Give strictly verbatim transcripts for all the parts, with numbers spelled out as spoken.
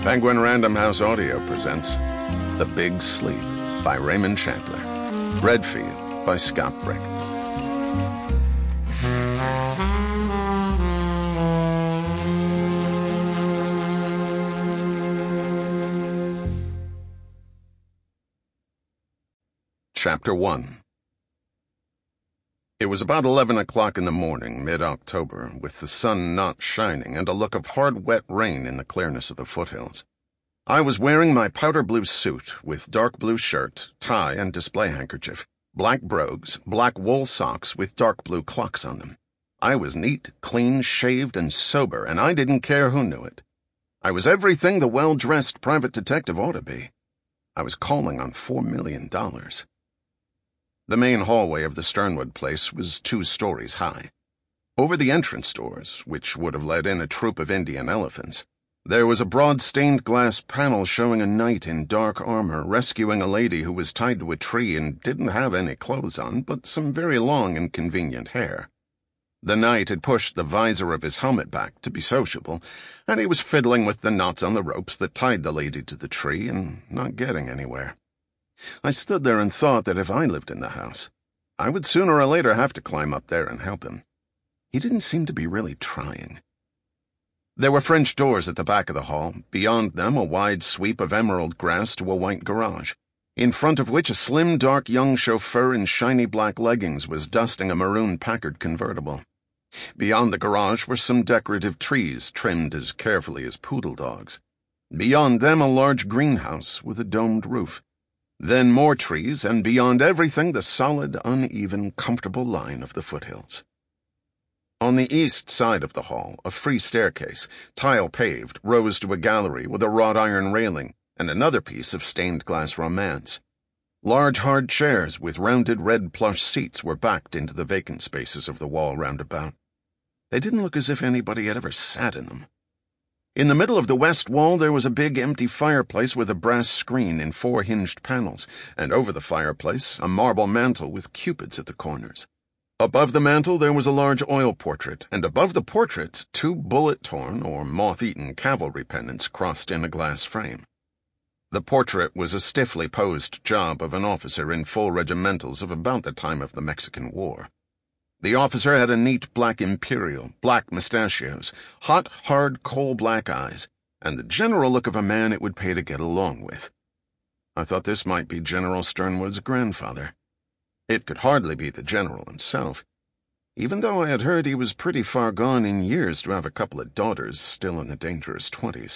Penguin Random House Audio presents The Big Sleep by Raymond Chandler. Read for you by Scott Brick. Chapter one. It was about eleven o'clock in the morning, mid-October, with the sun not shining and a look of hard, wet rain in the clearness of the foothills. I was wearing my powder blue suit with dark blue shirt, tie, and display handkerchief, black brogues, black wool socks with dark blue clocks on them. I was neat, clean, shaved, and sober, and I didn't care who knew it. I was everything the well-dressed private detective ought to be. I was calling on four million dollars. The main hallway of the Sternwood place was two stories high. Over the entrance doors, which would have let in a troop of Indian elephants, there was a broad stained glass panel showing a knight in dark armor rescuing a lady who was tied to a tree and didn't have any clothes on, but some very long and convenient hair. The knight had pushed the visor of his helmet back to be sociable, and he was fiddling with the knots on the ropes that tied the lady to the tree and not getting anywhere. I stood there and thought that if I lived in the house, I would sooner or later have to climb up there and help him. He didn't seem to be really trying. There were French doors at the back of the hall, beyond them a wide sweep of emerald grass to a white garage, in front of which a slim, dark young chauffeur in shiny black leggings was dusting a maroon Packard convertible. Beyond the garage were some decorative trees trimmed as carefully as poodle dogs. Beyond them a large greenhouse with a domed roof. Then more trees, and beyond everything the solid, uneven, comfortable line of the foothills. On the east side of the hall, a free staircase, tile-paved, rose to a gallery with a wrought iron railing and another piece of stained-glass romance. Large hard chairs with rounded red plush seats were backed into the vacant spaces of the wall round about. They didn't look as if anybody had ever sat in them. In the middle of the west wall there was a big empty fireplace with a brass screen in four hinged panels, and over the fireplace a marble mantel with cupids at the corners. Above the mantel there was a large oil portrait, and above the portrait two bullet-torn or moth-eaten cavalry pennants crossed in a glass frame. The portrait was a stiffly posed job of an officer in full regimentals of about the time of the Mexican War. The officer had a neat black imperial, black mustachios, hot, hard, coal-black eyes, and the general look of a man it would pay to get along with. I thought this might be General Sternwood's grandfather. It could hardly be the general himself, even though I had heard he was pretty far gone in years to have a couple of daughters still in the dangerous twenties.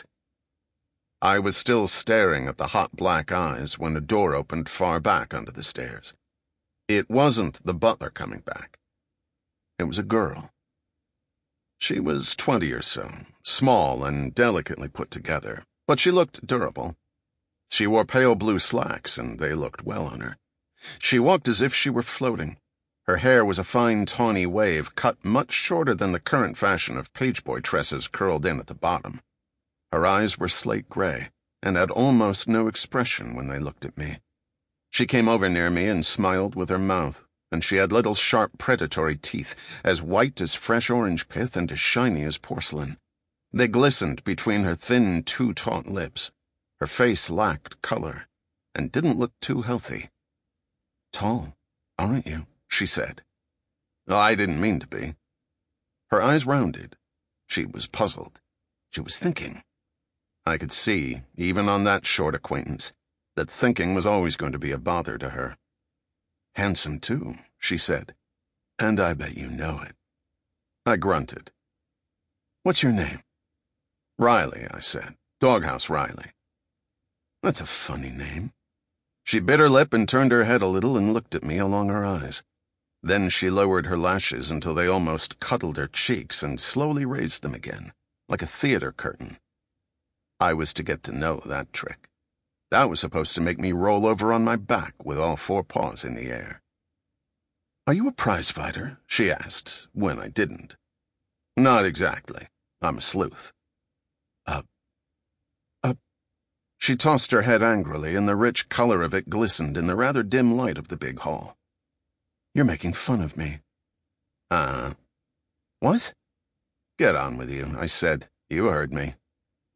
I was still staring at the hot black eyes when a door opened far back under the stairs. It wasn't the butler coming back. It was a girl. She was twenty or so, small and delicately put together, but she looked durable. She wore pale blue slacks, and they looked well on her. She walked as if she were floating. Her hair was a fine tawny wave, cut much shorter than the current fashion of pageboy tresses curled in at the bottom. Her eyes were slate gray, and had almost no expression when they looked at me. She came over near me and smiled with her mouth, and she had little sharp predatory teeth, as white as fresh orange pith and as shiny as porcelain. They glistened between her thin, too-taut lips. Her face lacked color, and didn't look too healthy. "Tall, aren't you?" she said. I didn't mean to be. Her eyes rounded. She was puzzled. She was thinking. I could see, even on that short acquaintance, that thinking was always going to be a bother to her. "Handsome, too," she said. "And I bet you know it." I grunted. "What's your name?" "Riley," I said. "Doghouse Riley." "That's a funny name." She bit her lip and turned her head a little and looked at me along her eyes. Then she lowered her lashes until they almost cuddled her cheeks and slowly raised them again, like a theater curtain. I was to get to know that trick. That was supposed to make me roll over on my back with all four paws in the air. "Are you a prize fighter?" she asked, when I didn't. "Not exactly. I'm a sleuth." Uh, uh, She tossed her head angrily, and the rich color of it glistened in the rather dim light of the big hall. "You're making fun of me." Uh-huh. "What?" "Get on with you," I said. "You heard me."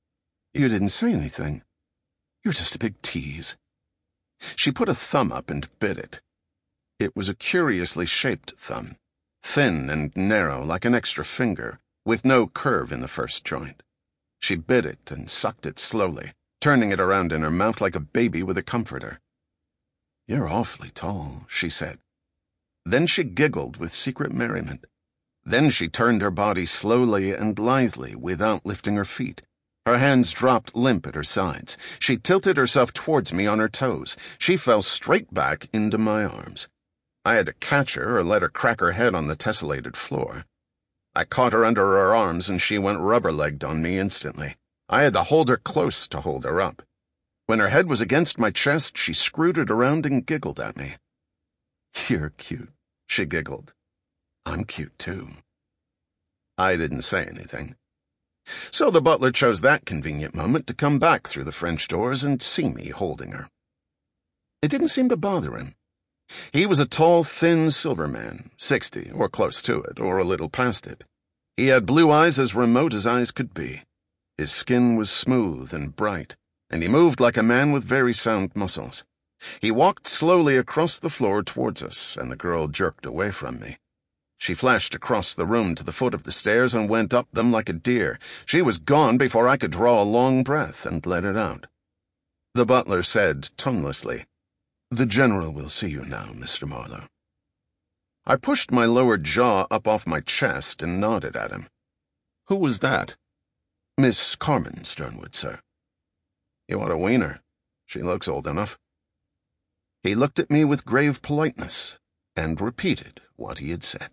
You didn't say anything. You're just a big tease. She put a thumb up and bit it. It was a curiously shaped thumb, thin and narrow like an extra finger, with no curve in the first joint. She bit it and sucked it slowly, turning it around in her mouth like a baby with a comforter. You're awfully tall, she said. Then she giggled with secret merriment. Then she turned her body slowly and lithely without lifting her feet. Her hands dropped limp at her sides. She tilted herself towards me on her toes. She fell straight back into my arms. I had to catch her or let her crack her head on the tessellated floor. I caught her under her arms and she went rubber-legged on me instantly. I had to hold her close to hold her up. When her head was against my chest, she screwed it around and giggled at me. You're cute, she giggled. I'm cute, too. I didn't say anything. So the butler chose that convenient moment to come back through the French doors and see me holding her. It didn't seem to bother him. He was a tall, thin silver man, sixty, or close to it, or a little past it. He had blue eyes as remote as eyes could be. His skin was smooth and bright, and he moved like a man with very sound muscles. He walked slowly across the floor towards us, and the girl jerked away from me. She flashed across the room to the foot of the stairs and went up them like a deer. She was gone before I could draw a long breath and let it out. The butler said tonelessly, "The General will see you now, Mister Marlowe." I pushed my lower jaw up off my chest and nodded at him. "Who was that?" "Miss Carmen Sternwood, sir." "You ought to wean her. She looks old enough." He looked at me with grave politeness and repeated what he had said.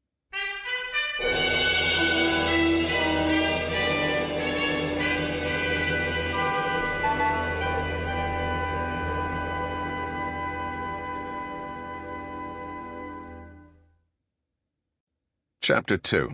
Chapter two.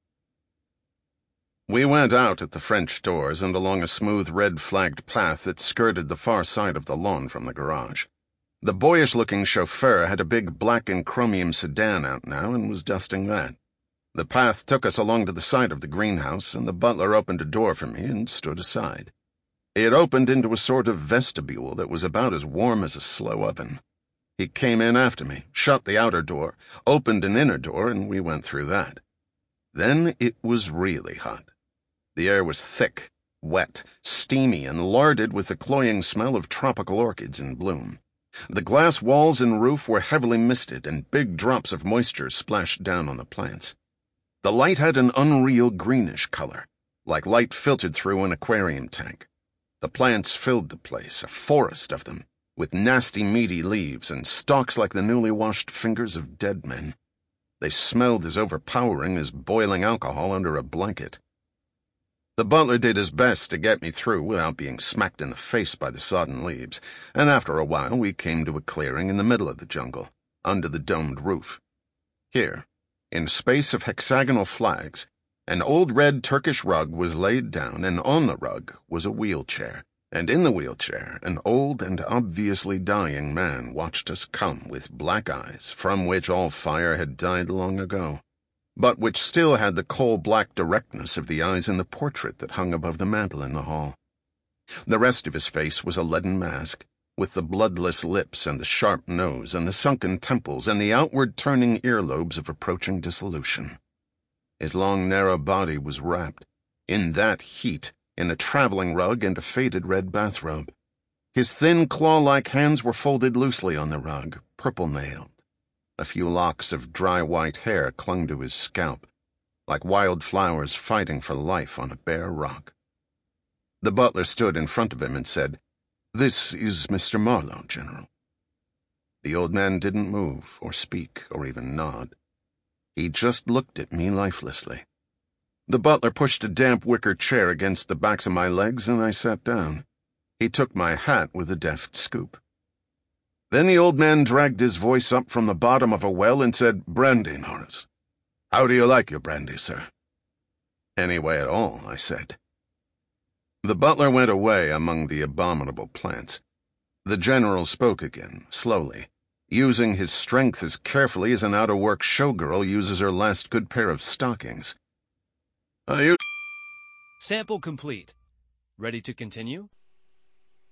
We went out at the French doors and along a smooth red-flagged path that skirted the far side of the lawn from the garage. The boyish-looking chauffeur had a big black and chromium sedan out now and was dusting that. The path took us along to the side of the greenhouse, and the butler opened a door for me and stood aside. It opened into a sort of vestibule that was about as warm as a slow oven. He came in after me, shut the outer door, opened an inner door, and we went through that. Then it was really hot. The air was thick, wet, steamy, and larded with the cloying smell of tropical orchids in bloom. The glass walls and roof were heavily misted, and big drops of moisture splashed down on the plants. The light had an unreal greenish color, like light filtered through an aquarium tank. The plants filled the place, a forest of them, with nasty meaty leaves and stalks like the newly washed fingers of dead men. They smelled as overpowering as boiling alcohol under a blanket. The butler did his best to get me through without being smacked in the face by the sodden leaves, and after a while we came to a clearing in the middle of the jungle, under the domed roof. Here, in a space of hexagonal flags, an old red Turkish rug was laid down, and on the rug was a wheelchair, and in the wheelchair an old and obviously dying man watched us come with black eyes from which all fire had died long ago, but which still had the coal-black directness of the eyes in the portrait that hung above the mantel in the hall. The rest of his face was a leaden mask, with the bloodless lips and the sharp nose and the sunken temples and the outward-turning earlobes of approaching dissolution. His long, narrow body was wrapped, in that heat, in a traveling rug and a faded red bathrobe. His thin, claw-like hands were folded loosely on the rug, purple-nailed. A few locks of dry white hair clung to his scalp, like wild flowers fighting for life on a bare rock. The butler stood in front of him and said, "This is Mister Marlowe, General." The old man didn't move or speak or even nod. He just looked at me lifelessly. The butler pushed a damp wicker chair against the backs of my legs, and I sat down. He took my hat with a deft scoop. Then the old man dragged his voice up from the bottom of a well and said, "Brandy, Norris. How do you like your brandy, sir?" "Any way at all," I said. The butler went away among the abominable plants. The general spoke again, slowly, using his strength as carefully as an out-of-work showgirl uses her last good pair of stockings. "Are you—" Sample complete. Ready to continue?